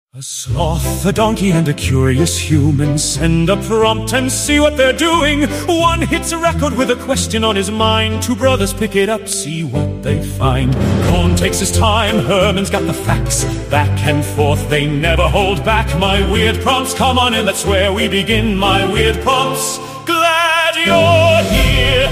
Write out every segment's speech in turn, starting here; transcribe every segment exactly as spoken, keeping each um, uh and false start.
A sloth, a donkey, and a curious human send a prompt and see what they're doing. One hits a record with a question on his mind. Two brothers pick it up, see what they find. Cohn takes his time, Herman's got the facts. Back and forth, they never hold back. My weird prompts, come on in, that's where we begin. My weird prompts, glad you're here.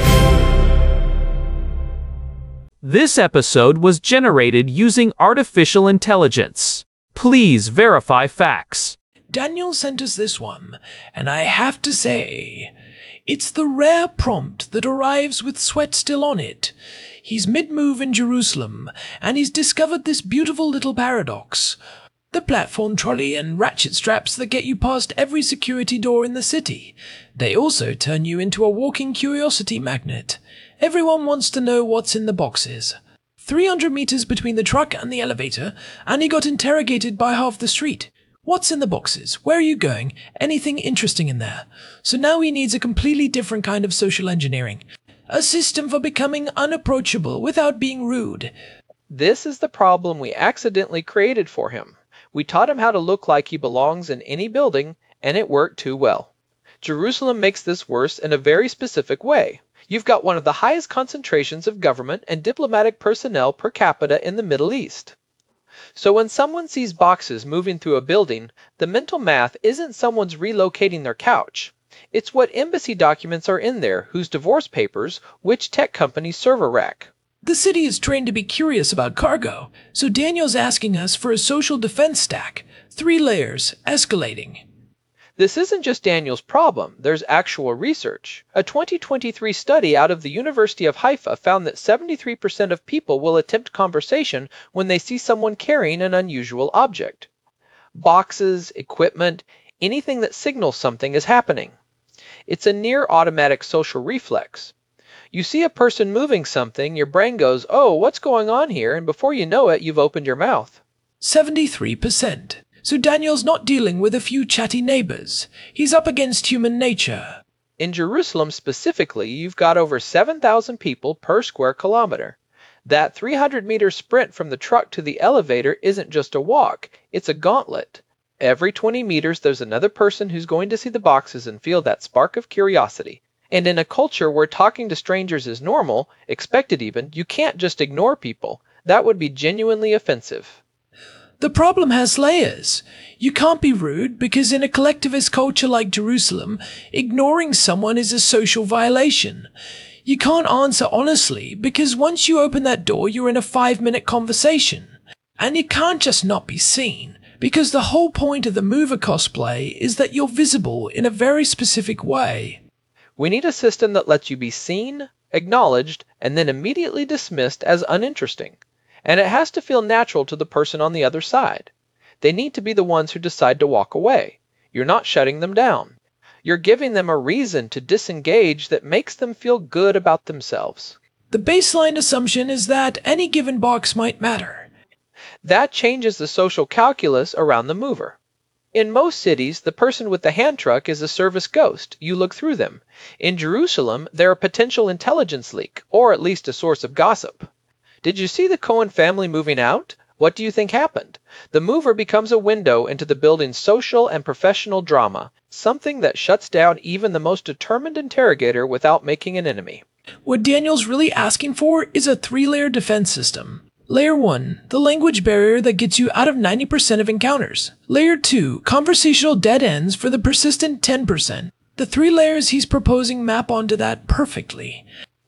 This episode was generated using artificial intelligence. Please verify facts. Daniel sent us this one, and I have to say, it's the rare prompt that arrives with sweat still on it. He's mid-move in Jerusalem, and he's discovered this beautiful little paradox. The platform trolley and ratchet straps that get you past every security door in the city. They also turn you into a walking curiosity magnet. Everyone wants to know what's in the boxes. three hundred meters between the truck and the elevator, and he got interrogated by half the street. What's in the boxes? Where are you going? Anything interesting in there? So now he needs a completely different kind of social engineering. A system for becoming unapproachable without being rude. This is the problem we accidentally created for him. We taught him how to look like he belongs in any building, and it worked too well. Jerusalem makes this worse in a very specific way. You've got one of the highest concentrations of government and diplomatic personnel per capita in the Middle East. So when someone sees boxes moving through a building, the mental math isn't someone's relocating their couch. It's what embassy documents are in there, whose divorce papers, which tech company's server rack. The city is trained to be curious about cargo, so Daniel's asking us for a social defense stack. Three layers, escalating. This isn't just Daniel's problem, there's actual research. A twenty twenty-three study out of the University of Haifa found that seventy-three percent of people will attempt conversation when they see someone carrying an unusual object. Boxes, equipment, anything that signals something is happening. It's a near automatic social reflex. You see a person moving something, your brain goes, oh, what's going on here? And before you know it, you've opened your mouth. seventy-three percent. So Daniel's not dealing with a few chatty neighbors. He's up against human nature. In Jerusalem specifically, you've got over seven thousand people per square kilometer. That three hundred meter sprint from the truck to the elevator isn't just a walk, it's a gauntlet. Every twenty meters there's another person who's going to see the boxes and feel that spark of curiosity. And in a culture where talking to strangers is normal, expected even, you can't just ignore people. That would be genuinely offensive. The problem has layers. You can't be rude because in a collectivist culture like Jerusalem, ignoring someone is a social violation. You can't answer honestly because once you open that door, you're in a five-minute conversation. And you can't just not be seen because the whole point of the mover cosplay is that you're visible in a very specific way. We need a system that lets you be seen, acknowledged, and then immediately dismissed as uninteresting. And it has to feel natural to the person on the other side. They need to be the ones who decide to walk away. You're not shutting them down. You're giving them a reason to disengage that makes them feel good about themselves. The baseline assumption is that any given box might matter. That changes the social calculus around the mover. In most cities, the person with the hand truck is a service ghost. You look through them. In Jerusalem, they're a potential intelligence leak, or at least a source of gossip. Did you see the Cohen family moving out? What do you think happened? The mover becomes a window into the building's social and professional drama, something that shuts down even the most determined interrogator without making an enemy. What Daniel's really asking for is a three-layer defense system. Layer one, the language barrier that gets you out of ninety percent of encounters. Layer two, conversational dead ends for the persistent ten percent. The three layers he's proposing map onto that perfectly.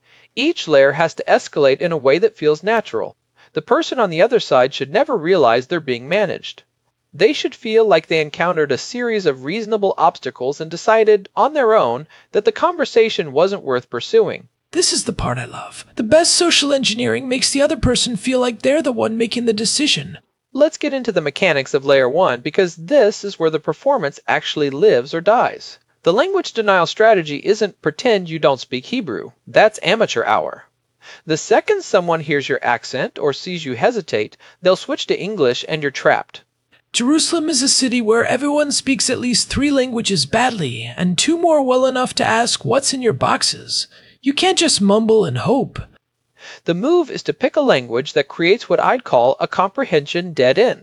Each layer has to escalate in a way that feels natural. The person on the other side should never realize they're being managed. They should feel like they encountered a series of reasonable obstacles and decided, on their own, that the conversation wasn't worth pursuing. This is the part I love. The best social engineering makes the other person feel like they're the one making the decision. Let's get into the mechanics of Layer one because this is where the performance actually lives or dies. The language denial strategy isn't pretend you don't speak Hebrew. That's amateur hour. The second someone hears your accent or sees you hesitate, they'll switch to English and you're trapped. Jerusalem is a city where everyone speaks at least three languages badly and two more well enough to ask what's in your boxes. You can't just mumble and hope. The move is to pick a language that creates what I'd call a comprehension dead end.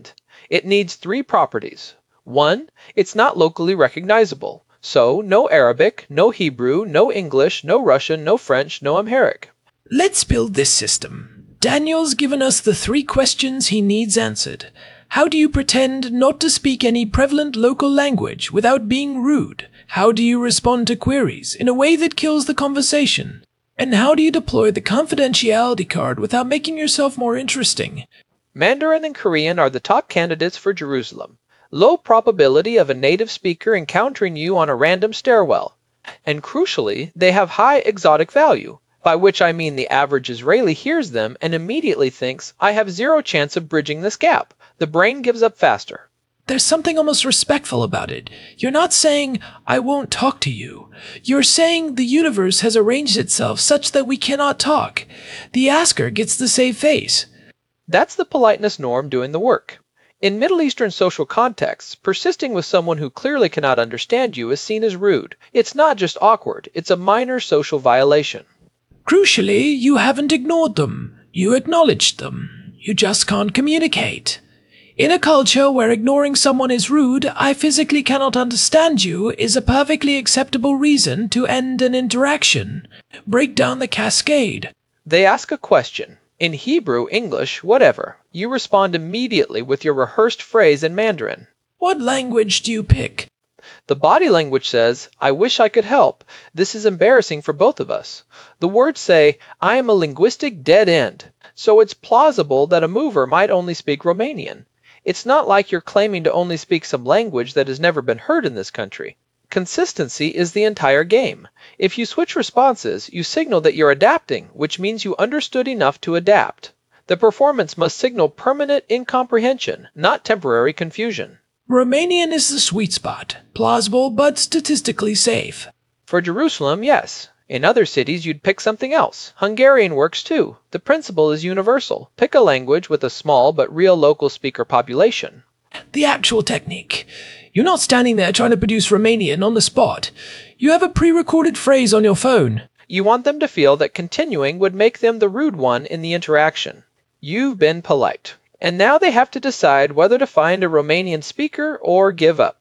It needs three properties. One, it's not locally recognizable. So, no Arabic, no Hebrew, no English, no Russian, no French, no Amharic. Let's build this system. Daniel's given us the three questions he needs answered. How do you pretend not to speak any prevalent local language without being rude? How do you respond to queries in a way that kills the conversation? And how do you deploy the confidentiality card without making yourself more interesting? Mandarin and Korean are the top candidates for Jerusalem. Low probability of a native speaker encountering you on a random stairwell. And crucially, they have high exotic value, by which I mean the average Israeli hears them and immediately thinks, I have zero chance of bridging this gap. The brain gives up faster. There's something almost respectful about it. You're not saying, I won't talk to you. You're saying the universe has arranged itself such that we cannot talk. The asker gets the save face. That's the politeness norm doing the work. In Middle Eastern social contexts, persisting with someone who clearly cannot understand you is seen as rude. It's not just awkward, it's a minor social violation. Crucially, you haven't ignored them. You acknowledged them. You just can't communicate. In a culture where ignoring someone is rude, I physically cannot understand you, is a perfectly acceptable reason to end an interaction. Break down the cascade. They ask a question. In Hebrew, English, whatever. You respond immediately with your rehearsed phrase in Mandarin. What language do you pick? The body language says, I wish I could help. This is embarrassing for both of us. The words say, I am a linguistic dead end. So it's plausible that a mover might only speak Romanian. It's not like you're claiming to only speak some language that has never been heard in this country. Consistency is the entire game. If you switch responses, you signal that you're adapting, which means you understood enough to adapt. The performance must signal permanent incomprehension, not temporary confusion. Romanian is the sweet spot. Plausible, but statistically safe. For Jerusalem, yes. In other cities, you'd pick something else. Hungarian works too. The principle is universal. Pick a language with a small but real local speaker population. The actual technique. You're not standing there trying to produce Romanian on the spot. You have a pre-recorded phrase on your phone. You want them to feel that continuing would make them the rude one in the interaction. You've been polite. And now they have to decide whether to find a Romanian speaker or give up.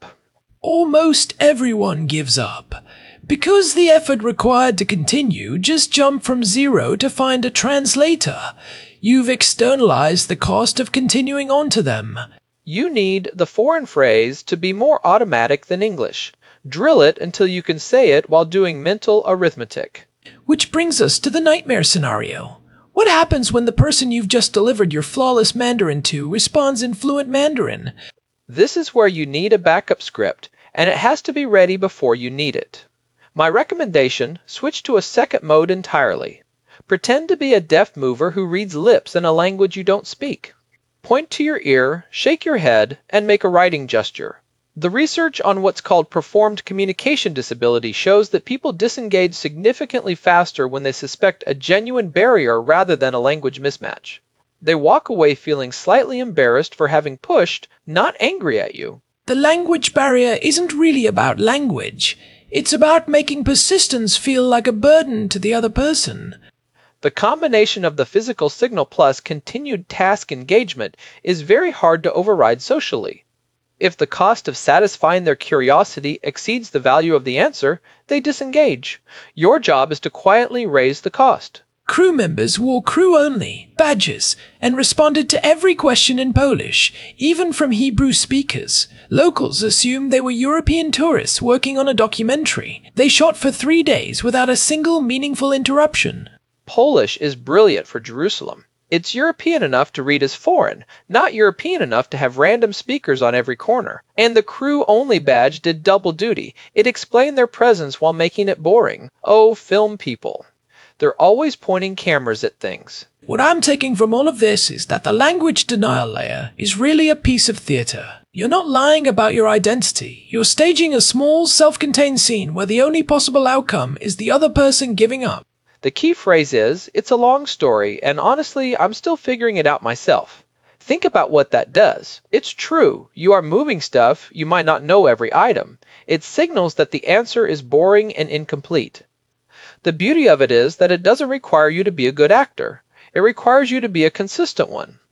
Almost everyone gives up. Because the effort required to continue just jumped from zero to find a translator. You've externalized the cost of continuing on to them. You need the foreign phrase to be more automatic than English. Drill it until you can say it while doing mental arithmetic. Which brings us to the nightmare scenario. What happens when the person you've just delivered your flawless Mandarin to responds in fluent Mandarin? This is where you need a backup script, and it has to be ready before you need it. My recommendation, switch to a second mode entirely. Pretend to be a deaf mover who reads lips in a language you don't speak. Point to your ear, shake your head, and make a writing gesture. The research on what's called performed communication disability shows that people disengage significantly faster when they suspect a genuine barrier rather than a language mismatch. They walk away feeling slightly embarrassed for having pushed, not angry at you. The language barrier isn't really about language. It's about making persistence feel like a burden to the other person. The combination of the physical signal plus continued task engagement is very hard to override socially. If the cost of satisfying their curiosity exceeds the value of the answer, they disengage. Your job is to quietly raise the cost. Crew members wore crew-only badges and responded to every question in Polish, even from Hebrew speakers. Locals assumed they were European tourists working on a documentary. They shot for three days without a single meaningful interruption. Polish is brilliant for Jerusalem. It's European enough to read as foreign, not European enough to have random speakers on every corner. And the crew-only badge did double duty. It explained their presence while making it boring. Oh, film people. They're always pointing cameras at things. What I'm taking from all of this is that the language denial layer is really a piece of theater. You're not lying about your identity. You're staging a small, self-contained scene where the only possible outcome is the other person giving up. The key phrase is, it's a long story, and honestly, I'm still figuring it out myself. Think about what that does. It's true, you are moving stuff, you might not know every item. It signals that the answer is boring and incomplete. The beauty of it is that it doesn't require you to be a good actor. It requires you to be a consistent one.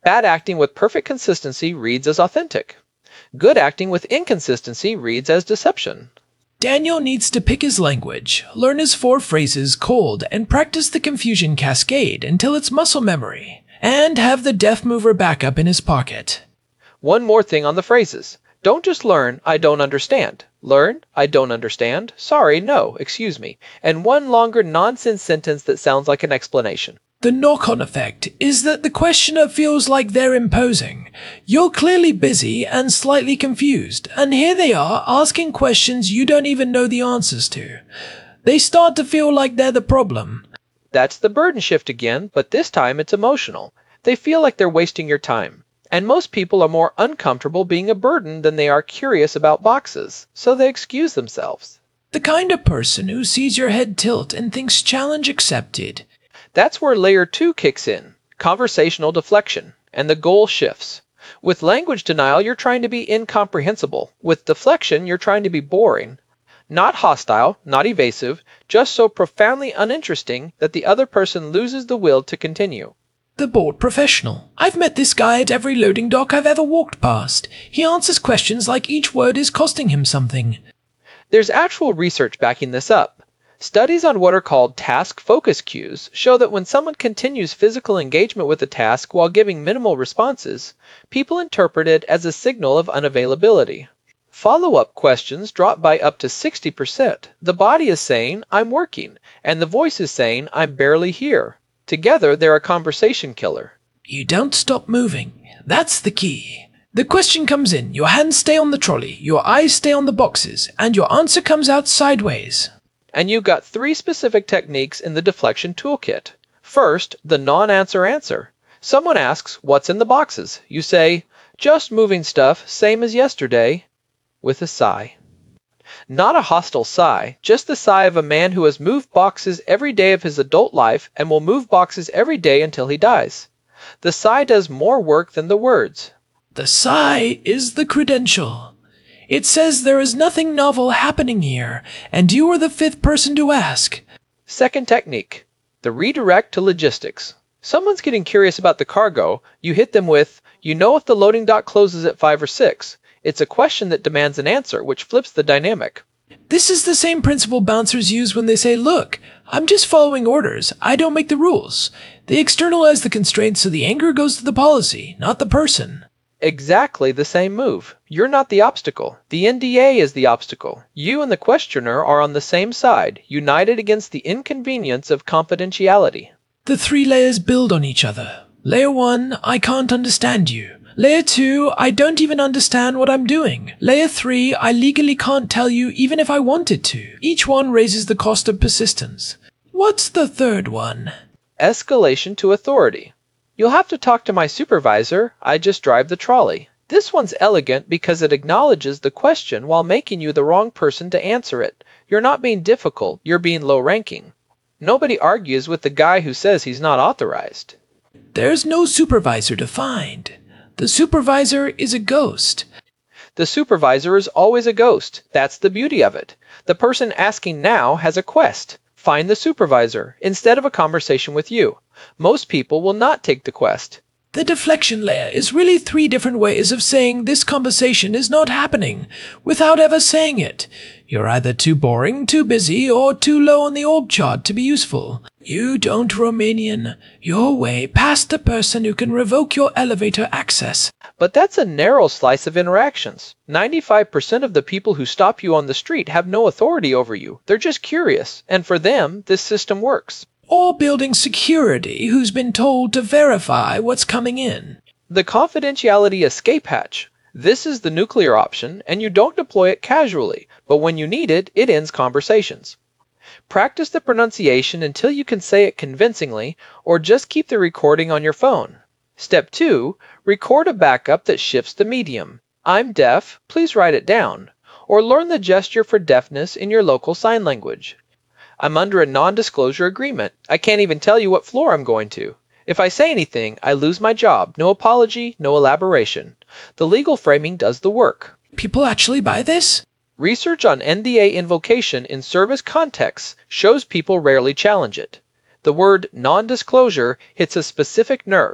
Bad acting with perfect consistency reads as authentic. Good acting with inconsistency reads as deception. Daniel needs to pick his language, learn his four phrases cold, and practice the confusion cascade until it's muscle memory, and have the deaf mover backup in his pocket. One more thing on the phrases. Don't just learn, I don't understand. Learn, I don't understand. Sorry, no, excuse me. And one longer nonsense sentence that sounds like an explanation. The knock-on effect is that the questioner feels like they're imposing. You're clearly busy and slightly confused, and here they are asking questions you don't even know the answers to. They start to feel like they're the problem. That's the burden shift again, but this time it's emotional. They feel like they're wasting your time. And most people are more uncomfortable being a burden than they are curious about boxes, so they excuse themselves. The kind of person who sees your head tilt and thinks challenge accepted. That's where layer two kicks in, conversational deflection, and the goal shifts. With language denial, you're trying to be incomprehensible. With deflection, you're trying to be boring. Not hostile, not evasive, just so profoundly uninteresting that the other person loses the will to continue. The bored professional. I've met this guy at every loading dock I've ever walked past. He answers questions like each word is costing him something. There's actual research backing this up. Studies on what are called task focus cues show that when someone continues physical engagement with a task while giving minimal responses, people interpret it as a signal of unavailability. Follow-up questions drop by up to sixty percent. The body is saying, I'm working, and the voice is saying, I'm barely here. Together, they're a conversation killer. You don't stop moving. That's the key. The question comes in, your hands stay on the trolley, your eyes stay on the boxes, and your answer comes out sideways. And you've got three specific techniques in the deflection toolkit. First, the non-answer answer. Someone asks, what's in the boxes? You say, just moving stuff, same as yesterday, with a sigh. Not a hostile sigh, just the sigh of a man who has moved boxes every day of his adult life and will move boxes every day until he dies. The sigh does more work than the words. The sigh is the credential. It says there is nothing novel happening here, and you are the fifth person to ask. Second technique, the redirect to logistics. Someone's getting curious about the cargo, you hit them with, you know if the loading dock closes at five or six. It's a question that demands an answer, which flips the dynamic. This is the same principle bouncers use when they say, look, I'm just following orders, I don't make the rules. They externalize the constraints so the anger goes to the policy, not the person. Exactly the same move. You're not the obstacle. The N D A is the obstacle. You and the questioner are on the same side, united against the inconvenience of confidentiality. The three layers build on each other. Layer one, I can't understand you. Layer two, I don't even understand what I'm doing. Layer three, I legally can't tell you even if I wanted to. Each one raises the cost of persistence. What's the third one? Escalation to authority. You'll have to talk to my supervisor, I just drive the trolley. This one's elegant because it acknowledges the question while making you the wrong person to answer it. You're not being difficult, you're being low-ranking. Nobody argues with the guy who says he's not authorized. There's no supervisor to find. The supervisor is a ghost. The supervisor is always a ghost. That's the beauty of it. The person asking now has a quest. Find the supervisor, instead of a conversation with you. Most people will not take the quest. The deflection layer is really three different ways of saying this conversation is not happening, without ever saying it. You're either too boring, too busy, or too low on the org chart to be useful. You don't Romanian your way past the person who can revoke your elevator access. But that's a narrow slice of interactions. ninety-five percent of the people who stop you on the street have no authority over you. They're just curious, and for them, this system works. Or building security who's been told to verify what's coming in. The confidentiality escape hatch. This is the nuclear option, and you don't deploy it casually, but when you need it, it ends conversations. Practice the pronunciation until you can say it convincingly, or just keep the recording on your phone. Step two, record a backup that shifts the medium. I'm deaf, please write it down. Or learn the gesture for deafness in your local sign language. I'm under a non-disclosure agreement. I can't even tell you what floor I'm going to. If I say anything, I lose my job. No apology, no elaboration. The legal framing does the work. People actually buy this? Research on N D A invocation in service contexts shows people rarely challenge it. The word non-disclosure hits a specific nerve.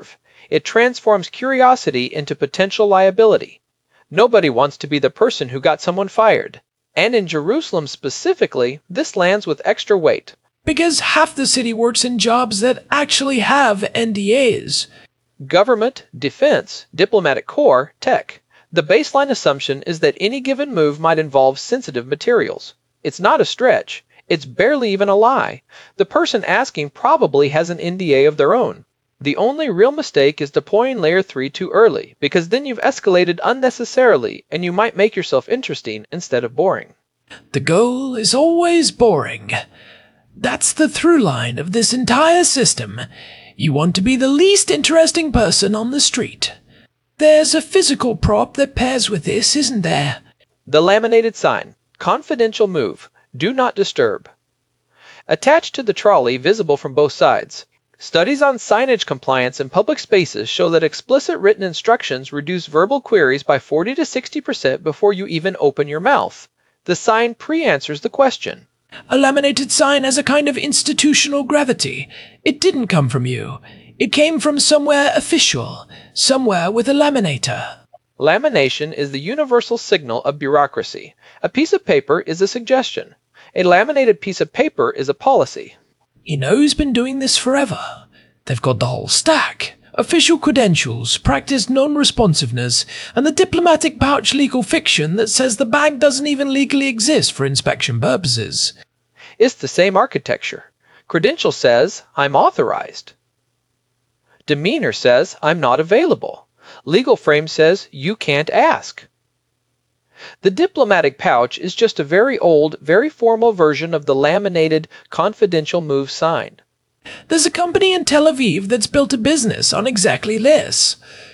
It transforms curiosity into potential liability. Nobody wants to be the person who got someone fired. And in Jerusalem specifically, this lands with extra weight. Because half the city works in jobs that actually have N D As. Government, defense, diplomatic corps, tech. The baseline assumption is that any given move might involve sensitive materials. It's not a stretch. It's barely even a lie. The person asking probably has an N D A of their own. The only real mistake is deploying Layer three too early, because then you've escalated unnecessarily and you might make yourself interesting instead of boring. The goal is always boring. That's the through line of this entire system. You want to be the least interesting person on the street. There's a physical prop that pairs with this, isn't there? The laminated sign. Confidential move. Do not disturb. Attached to the trolley, visible from both sides. Studies on signage compliance in public spaces show that explicit written instructions reduce verbal queries by forty to sixty percent before you even open your mouth. The sign pre-answers the question. A laminated sign has a kind of institutional gravity. It didn't come from you. It came from somewhere official, somewhere with a laminator. Lamination is the universal signal of bureaucracy. A piece of paper is a suggestion. A laminated piece of paper is a policy. You know who's been doing this forever? They've got the whole stack. Official credentials, practiced non-responsiveness, and the diplomatic pouch legal fiction that says the bag doesn't even legally exist for inspection purposes. It's the same architecture. Credential says, I'm authorized. Demeanor says, I'm not available. Legal frame says, you can't ask. The diplomatic pouch is just a very old, very formal version of the laminated confidential move sign. There's a company in Tel Aviv that's built a business on exactly this.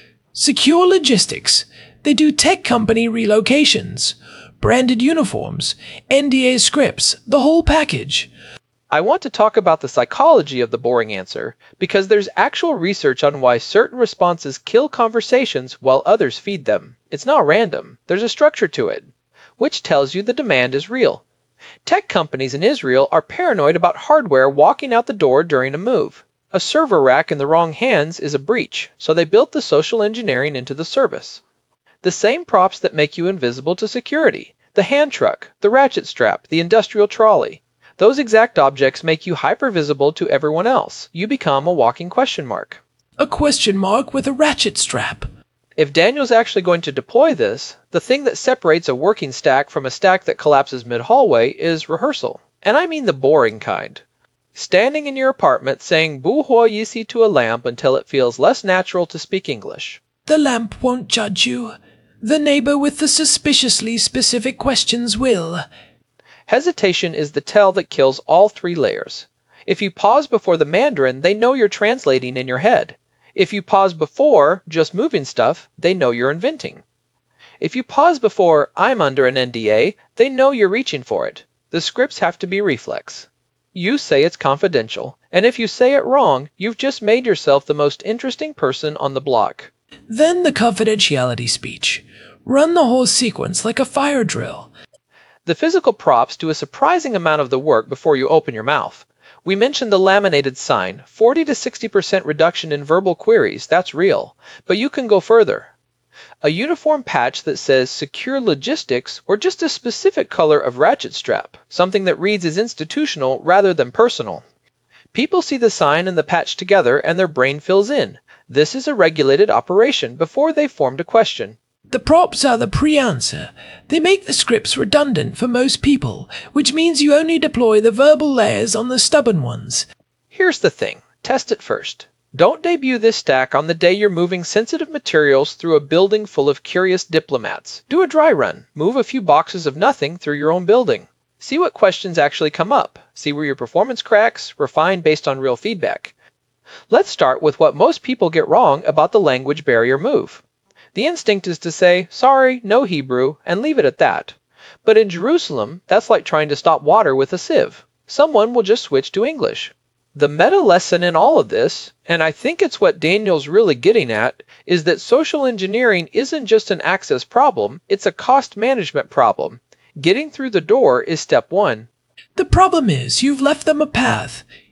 Secure Logistics. They do tech company relocations, branded uniforms, N D A scripts, the whole package. I want to talk about the psychology of the boring answer because there's actual research on why certain responses kill conversations while others feed them. It's not random. There's a structure to it, which tells you the demand is real. Tech companies in Israel are paranoid about hardware walking out the door during a move. A server rack in the wrong hands is a breach, so they built the social engineering into the service. The same props that make you invisible to security, the hand truck, the ratchet strap, the industrial trolley. Those exact objects make you hypervisible to everyone else. You become a walking question mark. A question mark with a ratchet strap. If Daniel's actually going to deploy this, the thing that separates a working stack from a stack that collapses mid-hallway is rehearsal. And I mean the boring kind. Standing in your apartment saying boo hoi yisi to a lamp until it feels less natural to speak English. The lamp won't judge you. The neighbor with the suspiciously specific questions will. Hesitation is the tell that kills all three layers. If you pause before the Mandarin, they know you're translating in your head. If you pause before just moving stuff, they know you're inventing. If you pause before I'm under an N D A, they know you're reaching for it. The scripts have to be reflex. You say it's confidential, and if you say it wrong, you've just made yourself the most interesting person on the block. Then the confidentiality speech. Run the whole sequence like a fire drill. The physical props do a surprising amount of the work before you open your mouth. We mentioned the laminated sign, forty to sixty percent reduction in verbal queries, that's real. But you can go further. A uniform patch that says Secure Logistics or just a specific color of ratchet strap, something that reads as institutional rather than personal. People see the sign and the patch together and their brain fills in. This is a regulated operation before they've formed a question. The props are the pre-answer. They make the scripts redundant for most people, which means you only deploy the verbal layers on the stubborn ones. Here's the thing. Test it first. Don't debut this stack on the day you're moving sensitive materials through a building full of curious diplomats. Do a dry run. Move a few boxes of nothing through your own building. See what questions actually come up. See where your performance cracks. Refine based on real feedback. Let's start with what most people get wrong about the language barrier move. The instinct is to say, sorry, no Hebrew, and leave it at that. But in Jerusalem, that's like trying to stop water with a sieve. Someone will just switch to English. The meta lesson in all of this, and I think it's what Daniel's really getting at, is that social engineering isn't just an access problem, it's a cost management problem. Getting through the door is step one. The problem is you've left them a path.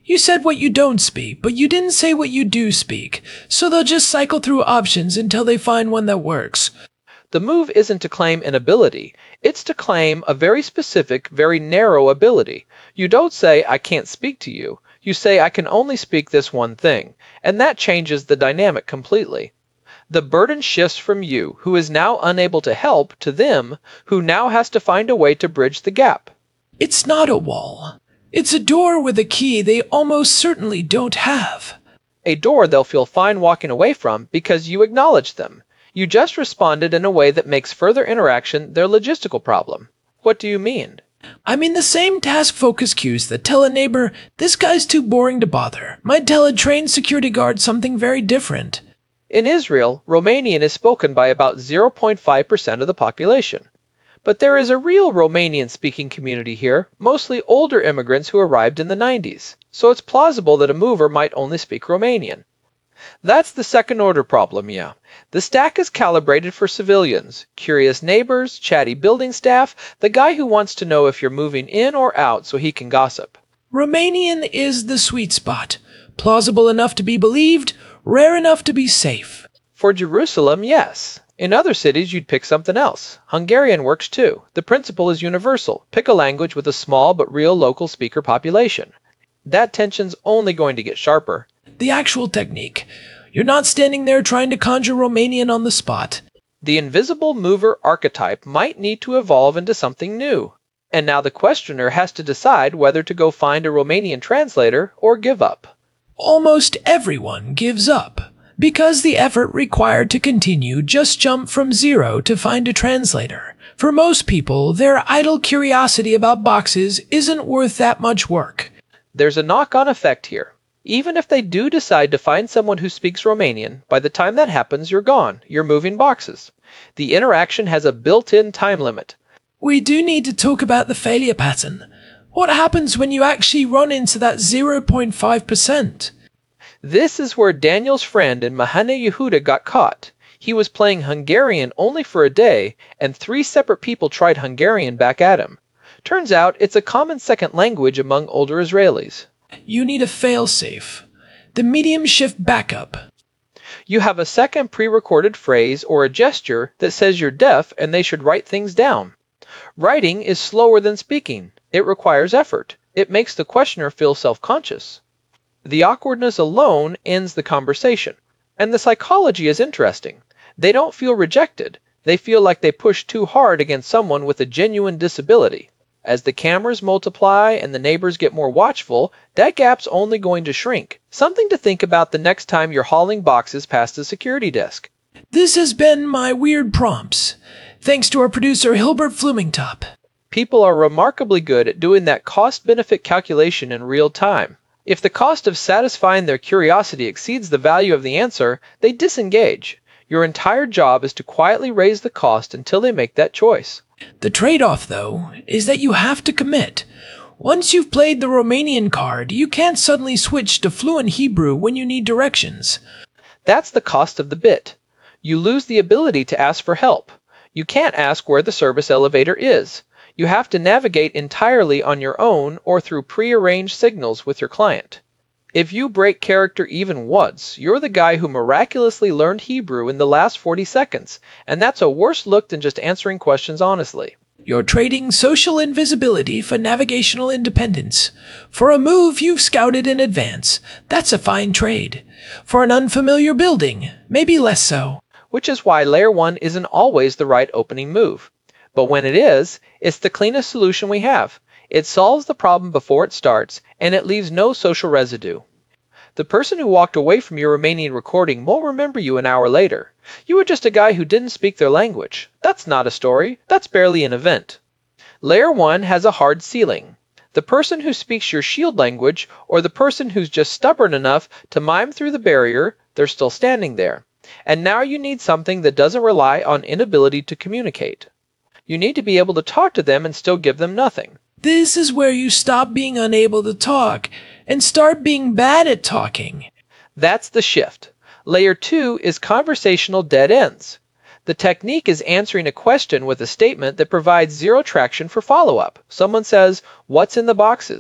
You said what you don't speak, but you didn't say what you do speak, so they'll just cycle through options until they find one that works. The move isn't to claim an ability, it's to claim a very specific, very narrow ability. You don't say, I can't speak to you. You say, I can only speak this one thing, and that changes the dynamic completely. The burden shifts from you, who is now unable to help, to them, who now has to find a way to bridge the gap. It's not a wall. It's a door with a key they almost certainly don't have. A door they'll feel fine walking away from because you acknowledged them. You just responded in a way that makes further interaction their logistical problem. What do you mean? I mean the same task focus cues that tell a neighbor, this guy's too boring to bother, might tell a trained security guard something very different. In Israel, Romanian is spoken by about zero point five percent of the population. But there is a real Romanian-speaking community here, mostly older immigrants who arrived in the nineties, so it's plausible that a mover might only speak Romanian. That's the second-order problem, yeah. The stack is calibrated for civilians, curious neighbors, chatty building staff, the guy who wants to know if you're moving in or out so he can gossip. Romanian is the sweet spot. Plausible enough to be believed, rare enough to be safe. For Jerusalem, yes. In other cities, you'd pick something else. Hungarian works too. The principle is universal. Pick a language with a small but real local speaker population. That tension's only going to get sharper. The actual technique. You're not standing there trying to conjure Romanian on the spot. The invisible mover archetype might need to evolve into something new. And now the questioner has to decide whether to go find a Romanian translator or give up. Almost everyone gives up. Because the effort required to continue just jumped from zero to find a translator. For most people, their idle curiosity about boxes isn't worth that much work. There's a knock-on effect here. Even if they do decide to find someone who speaks Romanian, by the time that happens, you're gone. You're moving boxes. The interaction has a built-in time limit. We do need to talk about the failure pattern. What happens when you actually run into that zero point five percent? This is where Daniel's friend in Mahane Yehuda got caught. He was playing Hungarian only for a day, and three separate people tried Hungarian back at him. Turns out it's a common second language among older Israelis. You need a failsafe. The medium shift backup. You have a second pre-recorded phrase or a gesture that says you're deaf and they should write things down. Writing is slower than speaking. It requires effort. It makes the questioner feel self-conscious. The awkwardness alone ends the conversation. And the psychology is interesting. They don't feel rejected. They feel like they pushed too hard against someone with a genuine disability. As the cameras multiply and the neighbors get more watchful, that gap's only going to shrink. Something to think about the next time you're hauling boxes past the security desk. This has been my weird prompts. Thanks to our producer Hilbert Flumingtop. People are remarkably good at doing that cost-benefit calculation in real time. If the cost of satisfying their curiosity exceeds the value of the answer, they disengage. Your entire job is to quietly raise the cost until they make that choice. The trade-off, though, is that you have to commit. Once you've played the Romanian card, you can't suddenly switch to fluent Hebrew when you need directions. That's the cost of the bit. You lose the ability to ask for help. You can't ask where the service elevator is. You have to navigate entirely on your own or through pre-arranged signals with your client. If you break character even once, you're the guy who miraculously learned Hebrew in the last forty seconds, and that's a worse look than just answering questions honestly. You're trading social invisibility for navigational independence. For a move you've scouted in advance, that's a fine trade. For an unfamiliar building, maybe less so. Which is why Layer one isn't always the right opening move. But when it is, it's the cleanest solution we have. It solves the problem before it starts, and it leaves no social residue. The person who walked away from your Romanian recording won't remember you an hour later. You were just a guy who didn't speak their language. That's not a story. That's barely an event. Layer one has a hard ceiling. The person who speaks your shield language, or the person who's just stubborn enough to mime through the barrier, they're still standing there. And now you need something that doesn't rely on inability to communicate. You need to be able to talk to them and still give them nothing. This is where you stop being unable to talk and start being bad at talking. That's the shift. Layer two is conversational dead ends. The technique is answering a question with a statement that provides zero traction for follow-up. Someone says, "What's in the boxes?"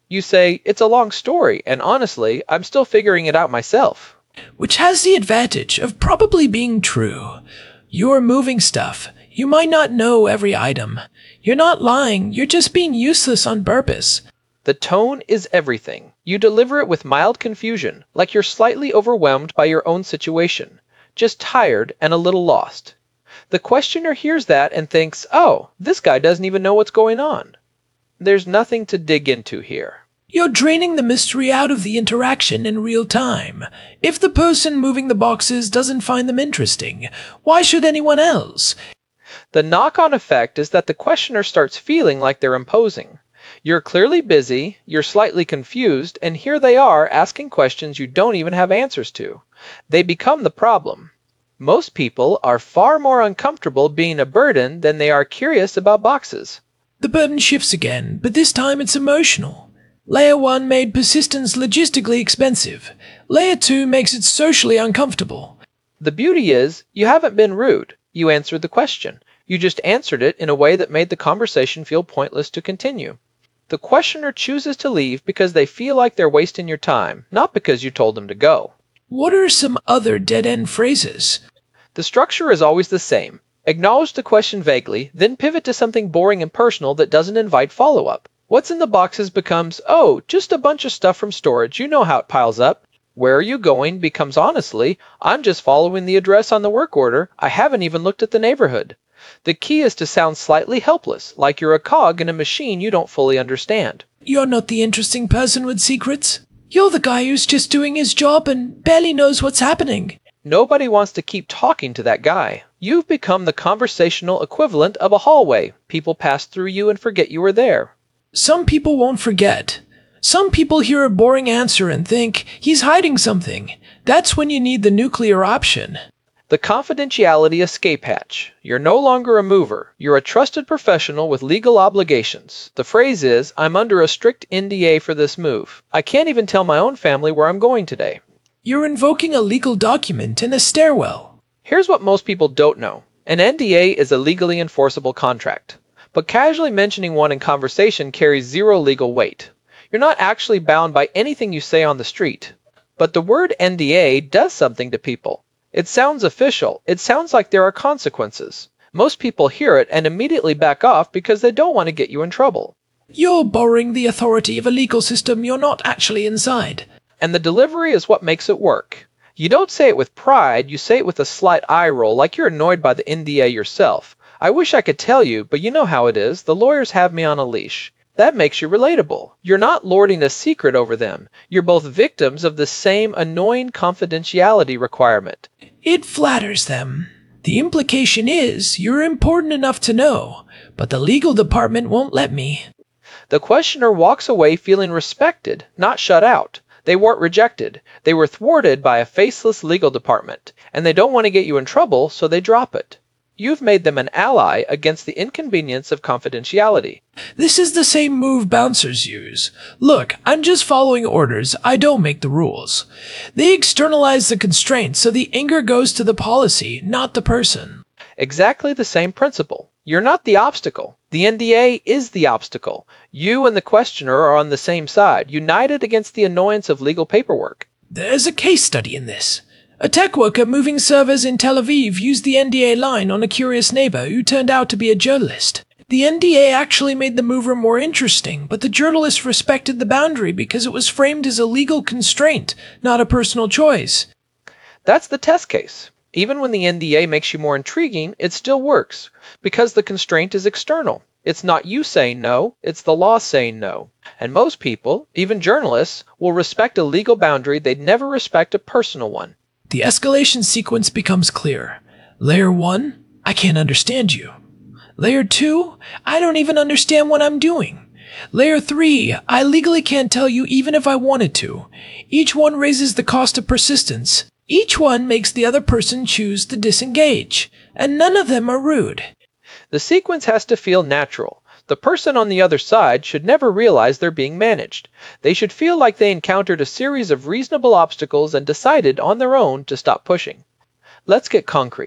You say, it's a long story, and honestly, I'm still figuring it out myself. Which has the advantage of probably being true. You're moving stuff. You might not know every item. You're not lying, you're just being useless on purpose. The tone is everything. You deliver it with mild confusion, like you're slightly overwhelmed by your own situation, just tired and a little lost. The questioner hears that and thinks, oh, this guy doesn't even know what's going on. There's nothing to dig into here. You're draining the mystery out of the interaction in real time. If the person moving the boxes doesn't find them interesting, why should anyone else? The knock-on effect is that the questioner starts feeling like they're imposing. You're clearly busy, you're slightly confused, and here they are asking questions you don't even have answers to. They become the problem. Most people are far more uncomfortable being a burden than they are curious about boxes. The burden shifts again, but this time it's emotional. Layer one made persistence logistically expensive. Layer two makes it socially uncomfortable. The beauty is, you haven't been rude. You answered the question. You just answered it in a way that made the conversation feel pointless to continue. The questioner chooses to leave because they feel like they're wasting your time, not because you told them to go. What are some other dead-end phrases? The structure is always the same. Acknowledge the question vaguely, then pivot to something boring and personal that doesn't invite follow-up. What's in the boxes becomes, oh, just a bunch of stuff from storage, you know how it piles up. Where are you going becomes honestly, I'm just following the address on the work order, I haven't even looked at the neighborhood. The key is to sound slightly helpless, like you're a cog in a machine you don't fully understand. You're not the interesting person with secrets. You're the guy who's just doing his job and barely knows what's happening. Nobody wants to keep talking to that guy. You've become the conversational equivalent of a hallway. People pass through you and forget you were there. Some people won't forget. Some people hear a boring answer and think he's hiding something. That's when you need the nuclear option. The confidentiality escape hatch. You're no longer a mover. You're a trusted professional with legal obligations. The phrase is, I'm under a strict N D A for this move. I can't even tell my own family where I'm going today. You're invoking a legal document in a stairwell. Here's what most people don't know. An N D A is a legally enforceable contract. But casually mentioning one in conversation carries zero legal weight. You're not actually bound by anything you say on the street. But the word N D A does something to people. It sounds official. It sounds like there are consequences. Most people hear it and immediately back off because they don't want to get you in trouble. You're borrowing the authority of a legal system you're not actually inside. And the delivery is what makes it work. You don't say it with pride, you say it with a slight eye roll like you're annoyed by the N D A yourself. I wish I could tell you, but you know how it is. The lawyers have me on a leash. That makes you relatable. You're not lording a secret over them. You're both victims of the same annoying confidentiality requirement. It flatters them. The implication is you're important enough to know, but the legal department won't let me. The questioner walks away feeling respected, not shut out. They weren't rejected. They were thwarted by a faceless legal department, and they don't want to get you in trouble, so they drop it. You've made them an ally against the inconvenience of confidentiality. This is the same move bouncers use. Look, I'm just following orders. I don't make the rules. They externalize the constraints, so the anger goes to the policy, not the person. Exactly the same principle. You're not the obstacle. The N D A is the obstacle. You and the questioner are on the same side, united against the annoyance of legal paperwork. There's a case study in this. A tech worker moving servers in Tel Aviv used the N D A line on a curious neighbor who turned out to be a journalist. The N D A actually made the mover more interesting, but the journalist respected the boundary because it was framed as a legal constraint, not a personal choice. That's the test case. Even when the N D A makes you more intriguing, it still works, because the constraint is external. It's not you saying no, it's the law saying no. And most people, even journalists, will respect a legal boundary they'd never respect a personal one. The escalation sequence becomes clear. Layer one, I can't understand you. Layer two, I don't even understand what I'm doing. Layer three, I legally can't tell you even if I wanted to. Each one raises the cost of persistence. Each one makes the other person choose to disengage. And none of them are rude. The sequence has to feel natural. The person on the other side should never realize they're being managed. They should feel like they encountered a series of reasonable obstacles and decided on their own to stop pushing. Let's get concrete.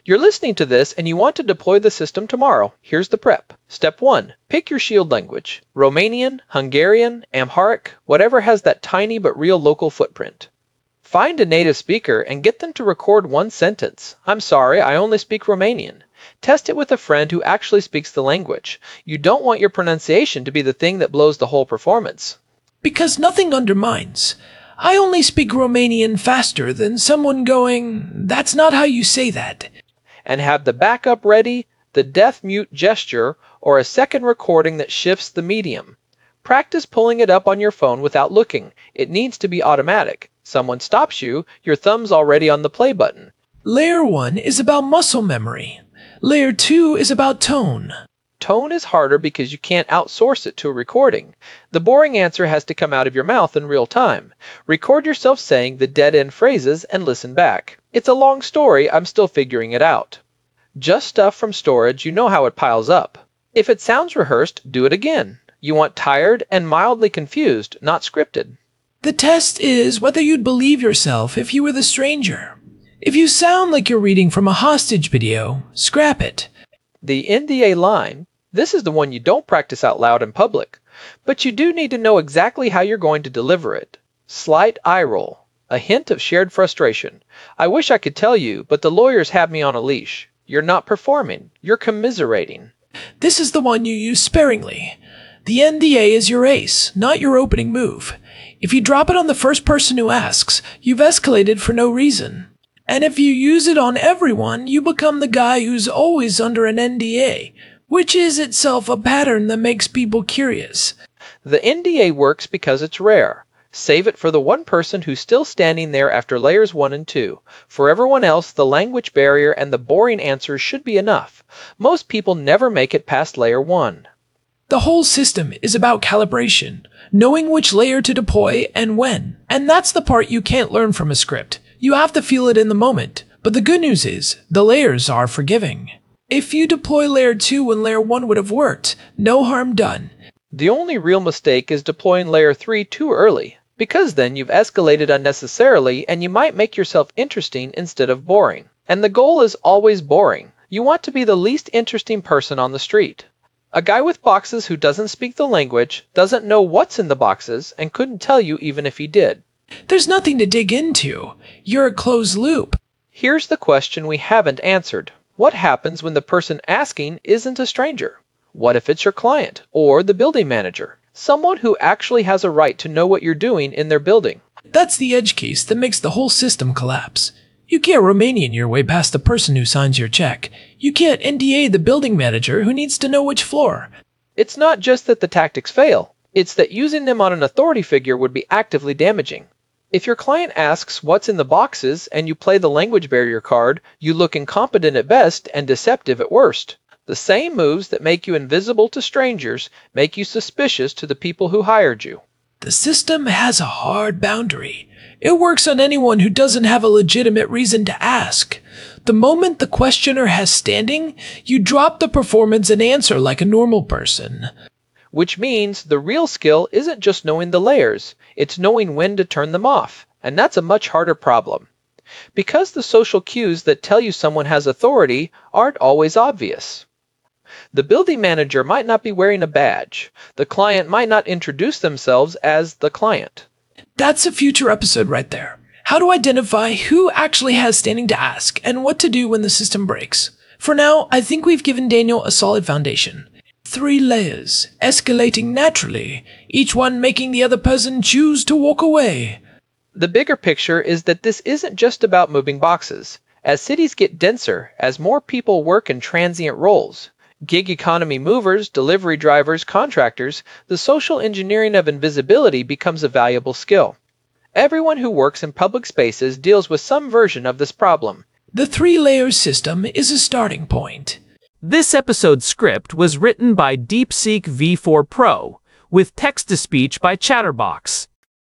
You're listening to this and you want to deploy the system tomorrow. Here's the prep. Step one. Pick your shield language. Romanian, Hungarian, Amharic, whatever has that tiny but real local footprint. Find a native speaker and get them to record one sentence. I'm sorry, I only speak Romanian. Test it with a friend who actually speaks the language. You don't want your pronunciation to be the thing that blows the whole performance. Because nothing undermines. I only speak Romanian faster than someone going, "That's not how you say that." And have the backup ready, the deaf mute gesture, or a second recording that shifts the medium. Practice pulling it up on your phone without looking. It needs to be automatic. Someone stops you, your thumb's already on the play button. Layer one is about muscle memory. Layer two is about tone. Tone is harder because you can't outsource it to a recording. The boring answer has to come out of your mouth in real time. Record yourself saying the dead-end phrases and listen back. It's a long story, I'm still figuring it out. Just stuff from storage, you know how it piles up. If it sounds rehearsed, do it again. You want tired and mildly confused, not scripted. The test is whether you'd believe yourself if you were the stranger. If you sound like you're reading from a hostage video, scrap it. The N D A line, this is the one you don't practice out loud in public, but you do need to know exactly how you're going to deliver it. Slight eye roll, a hint of shared frustration. I wish I could tell you, but the lawyers have me on a leash. You're not performing, you're commiserating. This is the one you use sparingly. The N D A is your ace, not your opening move. If you drop it on the first person who asks, you've escalated for no reason. And if you use it on everyone, you become the guy who's always under an N D A, which is itself a pattern that makes people curious. The N D A works because it's rare. Save it for the one person who's still standing there after layers one and two. For everyone else, the language barrier and the boring answers should be enough. Most people never make it past layer one. The whole system is about calibration, knowing which layer to deploy and when. And that's the part you can't learn from a script. You have to feel it in the moment. But the good news is, the layers are forgiving. If you deploy layer two when layer one would have worked, no harm done. The only real mistake is deploying layer three too early, because then you've escalated unnecessarily and you might make yourself interesting instead of boring. And the goal is always boring. You want to be the least interesting person on the street. A guy with boxes who doesn't speak the language, doesn't know what's in the boxes, and couldn't tell you even if he did. There's nothing to dig into. You're a closed loop. Here's the question we haven't answered. What happens when the person asking isn't a stranger? What if it's your client, or the building manager? Someone who actually has a right to know what you're doing in their building. That's the edge case that makes the whole system collapse. You can't Romanian your way past the person who signs your check. You can't N D A the building manager who needs to know which floor. It's not just that the tactics fail. It's that using them on an authority figure would be actively damaging. If your client asks what's in the boxes and you play the language barrier card, you look incompetent at best and deceptive at worst. The same moves that make you invisible to strangers make you suspicious to the people who hired you. The system has a hard boundary. It works on anyone who doesn't have a legitimate reason to ask. The moment the questioner has standing, you drop the performance and answer like a normal person. Which means the real skill isn't just knowing the layers, it's knowing when to turn them off, and that's a much harder problem. Because the social cues that tell you someone has authority aren't always obvious. The building manager might not be wearing a badge. The client might not introduce themselves as the client. That's a future episode right there. How to identify who actually has standing to ask and what to do when the system breaks. For now, I think we've given Daniel a solid foundation. Three layers, escalating naturally, each one making the other person choose to walk away. The bigger picture is that this isn't just about moving boxes. As cities get denser, as more people work in transient roles, gig economy movers, delivery drivers, contractors, the social engineering of invisibility becomes a valuable skill. Everyone who works in public spaces deals with some version of this problem. The three-layer system is a starting point. This episode's script was written by DeepSeek V four Pro, with text-to-speech by Chatterbox.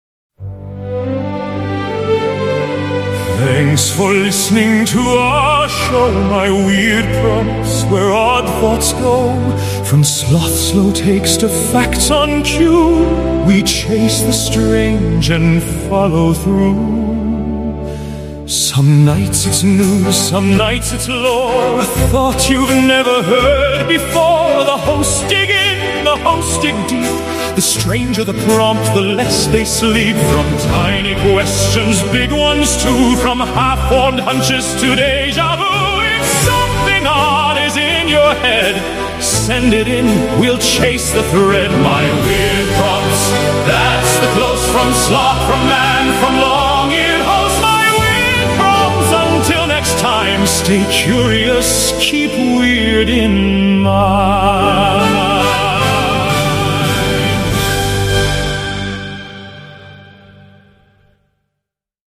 Thanks for listening to our show, my weird prompts, where odd thoughts go. From sloth slow takes to facts on cue, we chase the strange and follow through. Some nights it's news, some nights it's lore, a thought you've never heard before. The hosts dig in, the hosts dig deep. The stranger the prompt, the less they sleep. From tiny questions, big ones too. From half-formed hunches to deja vu. If something odd is in your head, send it in, we'll chase the thread. My weird prompts, that's the close from sloth, from man, from long-eared host. My weird prompts, until next time, stay curious, keep weird in mind.